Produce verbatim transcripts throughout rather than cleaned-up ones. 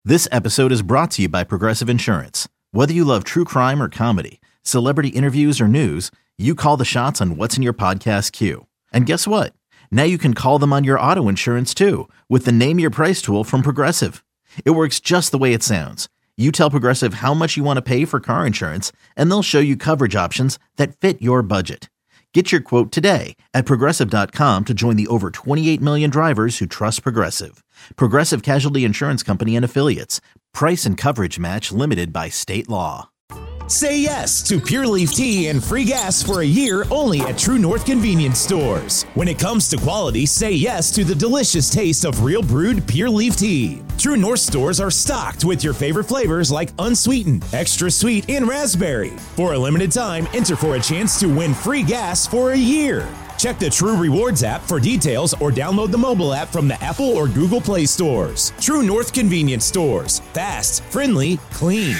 This episode is brought to you by Progressive Insurance. Whether you love true crime or comedy, celebrity interviews or news, you call the shots on what's in your podcast queue. And guess what? Now you can call them on your auto insurance too with the Name Your Price tool from Progressive. It works just the way it sounds. You tell Progressive how much you want to pay for car insurance, and they'll show you coverage options that fit your budget. Get your quote today at Progressive dot com to join the over twenty-eight million drivers who trust Progressive. Progressive Casualty Insurance Company and Affiliates. Price and coverage match limited by state law. Say yes to Pure Leaf Tea and free gas for a year only at True North Convenience Stores. When it comes to quality, say yes to the delicious taste of real brewed Pure Leaf Tea. True North stores are stocked with your favorite flavors like unsweetened, extra sweet, and raspberry. For a limited time, enter for a chance to win free gas for a year. Check the True Rewards app for details or download the mobile app from the Apple or Google Play stores. True North Convenience Stores. Fast, friendly, clean.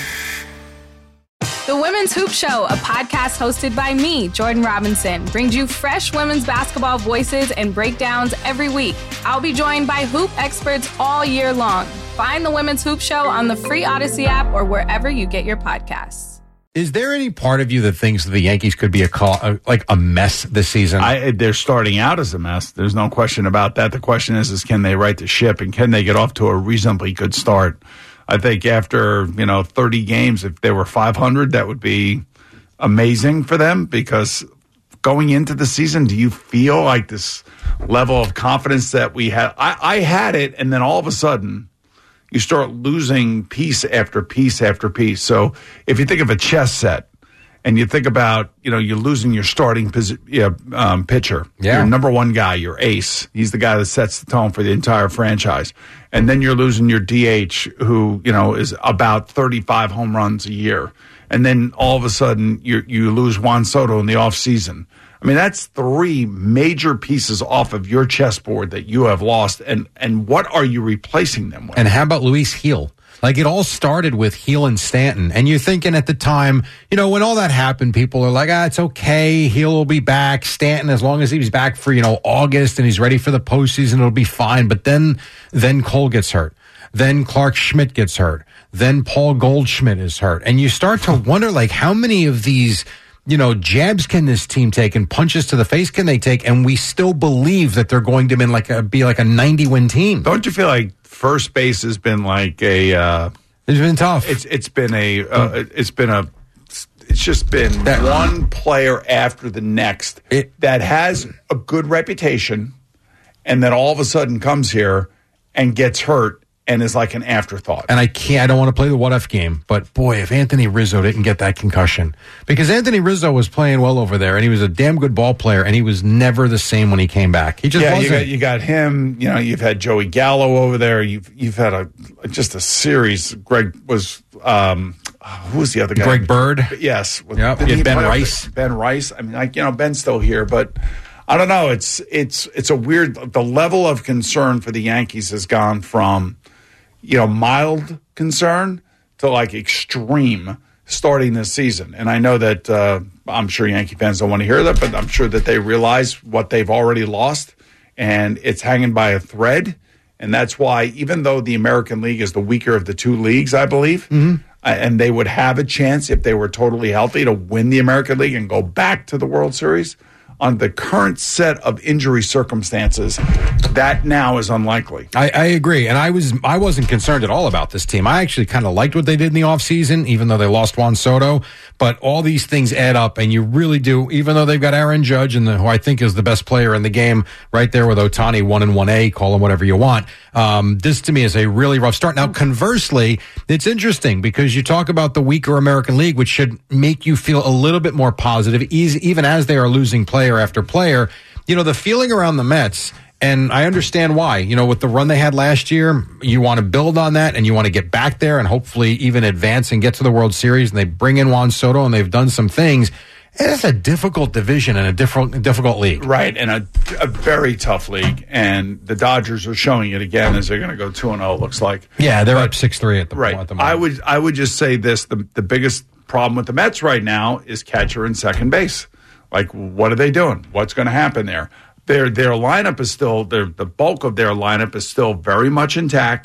The Women's Hoop Show, a podcast hosted by me, Jordan Robinson, brings you fresh women's basketball voices and breakdowns every week. I'll be joined by hoop experts all year long. Find the Women's Hoop Show on the free Odyssey app or wherever you get your podcasts. Is there any part of you that thinks that the Yankees could be a call, like a mess this season? I, they're starting out as a mess. There's no question about that. The question is, is can they right the ship and can they get off to a reasonably good start? I think after, you know, thirty games, if they were five hundred, that would be amazing for them because going into the season, do you feel like this level of confidence that we had? I, I had it, and then all of a sudden you start losing piece after piece after piece. So if you think of a chess set and you think about, you know, you're losing your starting posi- yeah, um, pitcher, yeah. your number one guy, your ace. He's the guy that sets the tone for the entire franchise. And then you're losing your D H, who, you know, is about thirty-five home runs a year. And then all of a sudden you you lose Juan Soto in the offseason. I mean, that's three major pieces off of your chessboard that you have lost. And, and what are you replacing them with? And how about Luis Gil? Like, it all started with Gil and Stanton. And you're thinking at the time, you know, when all that happened, people are like, ah, it's okay. Gil will be back. Stanton, as long as he's back for, you know, August and he's ready for the postseason, it'll be fine. But then, then Cole gets hurt. Then Clark Schmidt gets hurt. Then Paul Goldschmidt is hurt. And you start to wonder, like, how many of these, you know, jabs can this team take and punches to the face can they take? And we still believe that they're going to be like a, be like a ninety-win team. Don't you feel like first base has been like a uh, it's been tough. It's it's been a uh, it's been a it's just been that, one player after the next it, that has a good reputation, and then all of a sudden comes here and gets hurt and is like an afterthought. And I can't. I don't want to play the what if game, but boy, if Anthony Rizzo didn't get that concussion, because Anthony Rizzo was playing well over there, and he was a damn good ball player, and he was never the same when he came back. He just yeah, wasn't. You got, you got him. You know, you've had Joey Gallo over there. You've you've had a just a series. Greg was um, who was the other guy? Greg Bird. Yes. Yep. You had Ben Rice. Ben Rice. I mean, like you know, Ben's still here, but I don't know. It's it's it's a weird. The level of concern for the Yankees has gone from, you know, mild concern to like extreme starting this season. And I know that uh, I'm sure Yankee fans don't want to hear that, but I'm sure that they realize what they've already lost, and it's hanging by a thread. And that's why, even though the American League is the weaker of the two leagues, I believe, mm-hmm. uh, and they would have a chance if they were totally healthy to win the American League and go back to the World Series, on the current set of injury circumstances, that now is unlikely. I, I agree. And I, was, I wasn't concerned at all about this team. I actually kind of liked what they did in the offseason, even though they lost Juan Soto. But all these things add up, and you really do, even though they've got Aaron Judge, and the, who I think is the best player in the game, right there with Ohtani, one and one A, call him whatever you want. Um, this, to me, is a really rough start. Now, conversely, it's interesting because you talk about the weaker American League, which should make you feel a little bit more positive, even as they are losing player after player. You know, the feeling around the Mets, and I understand why. You know, with the run they had last year, you want to build on that, and you want to get back there and hopefully even advance and get to the World Series, and they bring in Juan Soto, and they've done some things. It's a difficult division and a different, difficult league. Right, and a, a very tough league. And the Dodgers are showing it again as they're going to go two and oh, it looks like. Yeah, they're but, up six three at the, right. at the moment. I would, I would just say this. The, the biggest problem with the Mets right now is catcher and second base. Like, what are they doing? What's going to happen there? Their their lineup is still, their, the bulk of their lineup is still very much intact.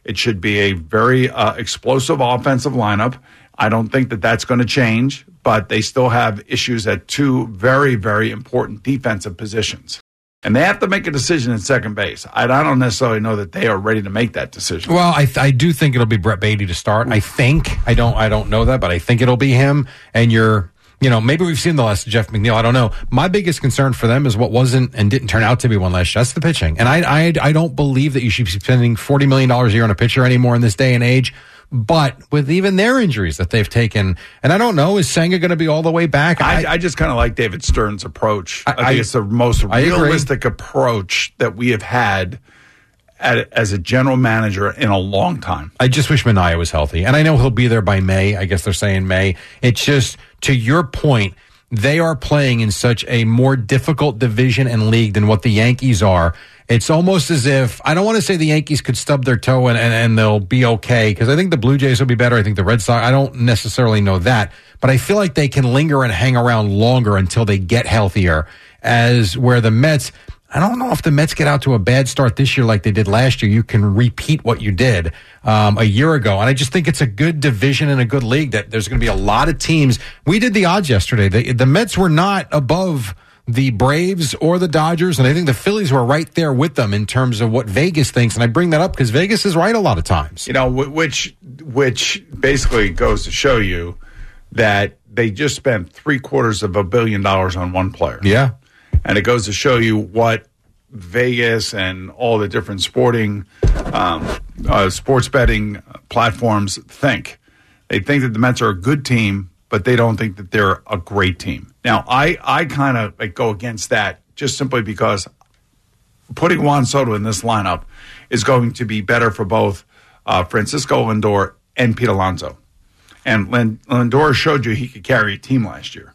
It should be a very uh, explosive offensive lineup. I don't think that that's going to change, but they still have issues at two very, very important defensive positions. And they have to make a decision at second base. I, I don't necessarily know that they are ready to make that decision. Well, I, I do think it'll be Brett Beatty to start. I think. I don't I don't know that, but I think it'll be him. And you're, you know, maybe we've seen the last of Jeff McNeil. I don't know. My biggest concern for them is what wasn't and didn't turn out to be one last year. That's the pitching. And I, I, I don't believe that you should be spending forty million dollars a year on a pitcher anymore in this day and age. But with even their injuries that they've taken, and I don't know, is Senga going to be all the way back? I, I, I just kind of like David Stern's approach. I, I think I, it's the most I realistic agree. approach that we have had at, as a general manager in a long time. I just wish Minaya was healthy. And I know he'll be there by May. I guess they're saying May. It's just, to your point, they are playing in such a more difficult division and league than what the Yankees are. It's almost as if, I don't want to say the Yankees could stub their toe and, and, and they'll be okay, because I think the Blue Jays will be better. I think the Red Sox, I don't necessarily know that, but I feel like they can linger and hang around longer until they get healthier. As where the Mets, I don't know if the Mets get out to a bad start this year like they did last year. You can repeat what you did um, a year ago. And I just think it's a good division and a good league that there's going to be a lot of teams. We did the odds yesterday. The, the Mets were not above the Braves or the Dodgers, and I think the Phillies were right there with them in terms of what Vegas thinks. And I bring that up because Vegas is right a lot of times. You know, which which basically goes to show you that they just spent three quarters of a billion dollars on one player. Yeah. And it goes to show you what Vegas and all the different sporting, um, uh, sports betting platforms think. They think that the Mets are a good team, but they don't think that they're a great team. Now, I, I kind of like go against that just simply because putting Juan Soto in this lineup is going to be better for both uh, Francisco Lindor and Pete Alonso. And Lindor showed you he could carry a team last year.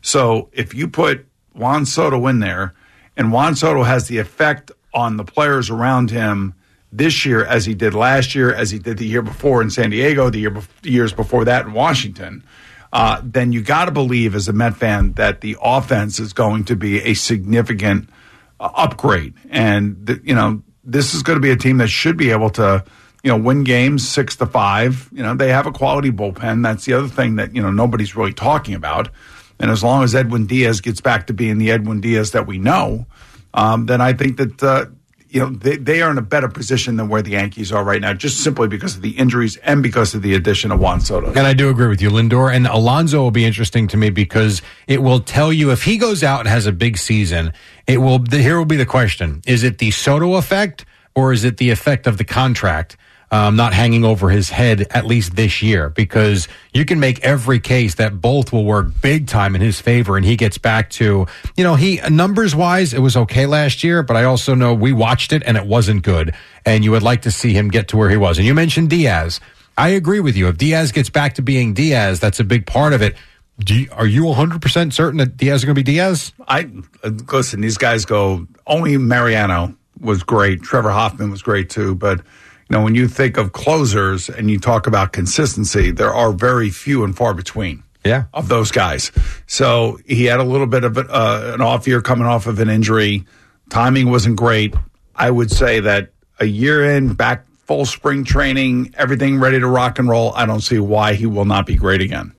So if you put Juan Soto in there, and Juan Soto has the effect on the players around him this year as he did last year, as he did the year before in San Diego, the year be- years before that in Washington, uh, then you got to believe as a Met fan that the offense is going to be a significant uh, upgrade. And, th- you know, this is going to be a team that should be able to, you know, win games six to five. You know, they have a quality bullpen. That's the other thing that, you know, nobody's really talking about. And as long as Edwin Diaz gets back to being the Edwin Diaz that we know, um, then I think that, uh, you know, they, they are in a better position than where the Yankees are right now, just simply because of the injuries and because of the addition of Juan Soto. And I do agree with you. Lindor and Alonso will be interesting to me because it will tell you if he goes out and has a big season, it will, here will be the question. Is it the Soto effect or is it the effect of the contract? Um, not hanging over his head at least this year, because you can make every case that both will work big time in his favor and he gets back to, you know, he numbers wise, it was okay last year, but I also know we watched it and it wasn't good. And you would like to see him get to where he was. And you mentioned Diaz. I agree with you. If Diaz gets back to being Diaz, that's a big part of it. Do you, are you one hundred percent certain that Diaz is going to be Diaz? I listen, these guys go, only Mariano was great. Trevor Hoffman was great too, but you know, when you think of closers and you talk about consistency, there are very few and far between yeah. of those guys. So he had a little bit of a, uh, an off year coming off of an injury. Timing wasn't great. I would say that a year in, back full spring training, everything ready to rock and roll, I don't see why he will not be great again.